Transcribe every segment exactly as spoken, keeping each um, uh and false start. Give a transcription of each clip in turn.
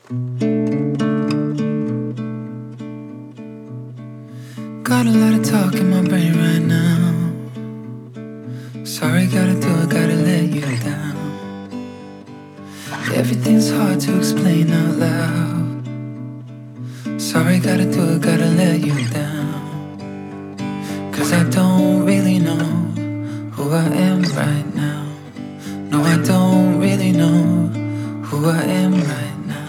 Got a lot of talk in my brain right now. Sorry, gotta do it, gotta let you down. Everything's hard to explain out loud. Sorry, gotta do it, gotta let you down. Cause I don't really know who I am right now. No, I don't really know who I am right now.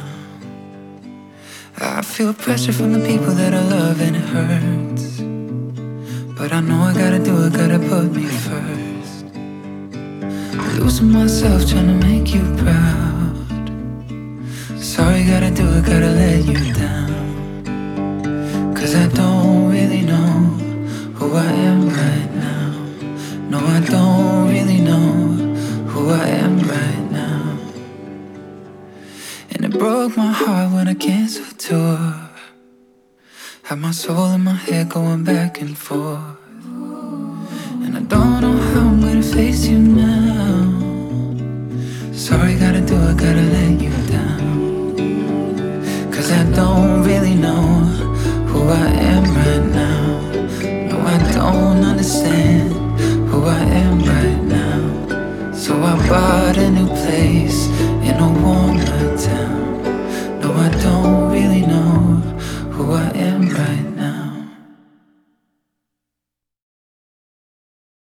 I feel pressure from the people that I love and it hurts. But I know I gotta do it, gotta put me first. Losing myself trying to make you proud. Sorry, gotta do it, gotta let you down. Cause I don't really know who I am right now. No, I don't really know who I am right now. And it broke my heart when I canceled tour. Had my soul in my head going back and forth.